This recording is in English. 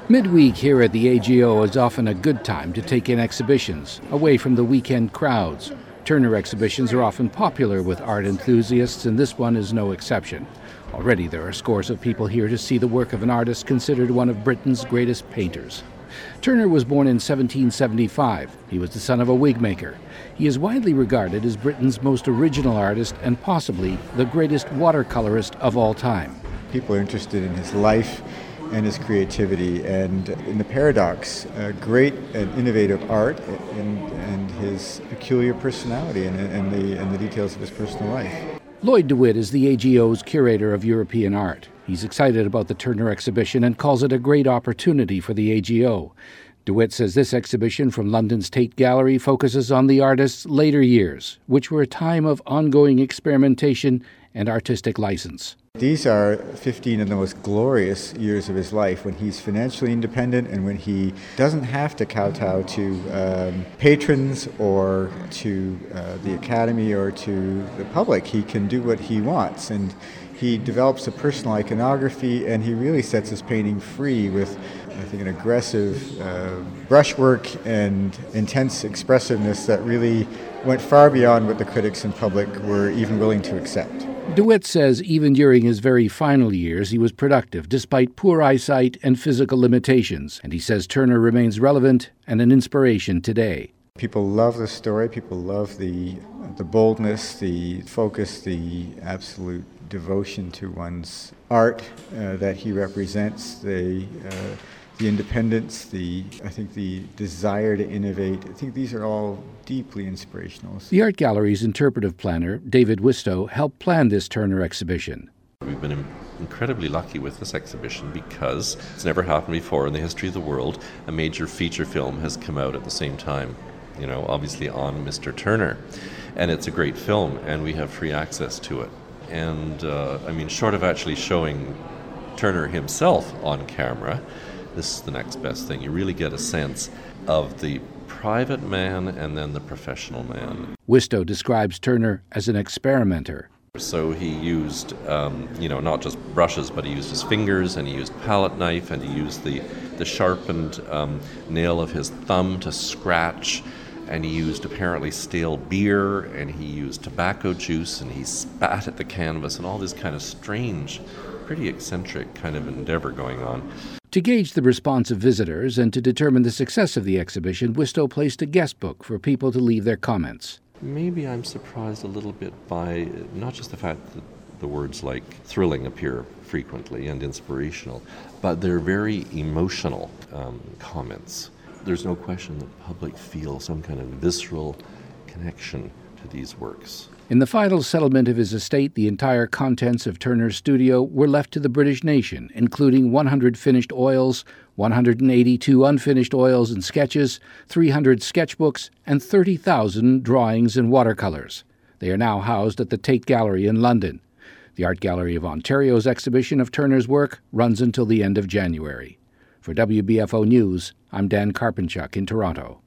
Midweek here at the AGO is often a good time to take in exhibitions, away from the weekend crowds. Turner exhibitions are often popular with art enthusiasts, and this one is no exception. Already there are scores of people here to see the work of an artist considered one of Britain's greatest painters. Turner was born in 1775. He was the son of a wig maker. He is widely regarded as Britain's most original artist and possibly the greatest watercolorist of all time. People are interested in his life and his creativity and in the paradox, great and innovative art and his peculiar personality and the details of his personal life. Lloyd DeWitt is the AGO's curator of European art. He's excited about the Turner exhibition and calls it a great opportunity for the AGO. DeWitt says this exhibition from London's Tate Gallery focuses on the artist's later years, which were a time of ongoing experimentation and artistic license. These are 15 of the most glorious years of his life, when he's financially independent and when he doesn't have to kowtow to patrons or to the Academy or to the public. He can do what he wants, and he develops a personal iconography, and he really sets his painting free with, I think, an aggressive brushwork and intense expressiveness that really went far beyond what the critics and public were even willing to accept. DeWitt says even during his very final years he was productive despite poor eyesight and physical limitations, and he says Turner remains relevant and an inspiration today. People love the story, people love the boldness, the focus, the absolute devotion to one's art that he represents, the independence, I think the desire to innovate. I think these are all deeply inspirational. The Art Gallery's interpretive planner, David Wistow, helped plan this Turner exhibition. We've been incredibly lucky with this exhibition because it's never happened before in the history of the world. A major feature film has come out at the same time, obviously on Mr. Turner. And it's a great film, and we have free access to it. And short of actually showing Turner himself on camera, this is the next best thing. You really get a sense of the private man and then the professional man. Wistow describes Turner as an experimenter. So he used, not just brushes, but he used his fingers, and he used palette knife, and he used the sharpened nail of his thumb to scratch, and he used apparently stale beer, and he used tobacco juice, and he spat at the canvas, and all this kind of strange, pretty eccentric kind of endeavor going on. To gauge the response of visitors and to determine the success of the exhibition, Wistow placed a guest book for people to leave their comments. Maybe I'm surprised a little bit by not just the fact that the words like thrilling appear frequently and inspirational, but they're very emotional comments. There's no question that the public feels some kind of visceral connection to these works. In the final settlement of his estate, the entire contents of Turner's studio were left to the British nation, including 100 finished oils, 182 unfinished oils and sketches, 300 sketchbooks, and 30,000 drawings and watercolors. They are now housed at the Tate Gallery in London. The Art Gallery of Ontario's exhibition of Turner's work runs until the end of January. For WBFO News, I'm Dan Karpenchuk in Toronto.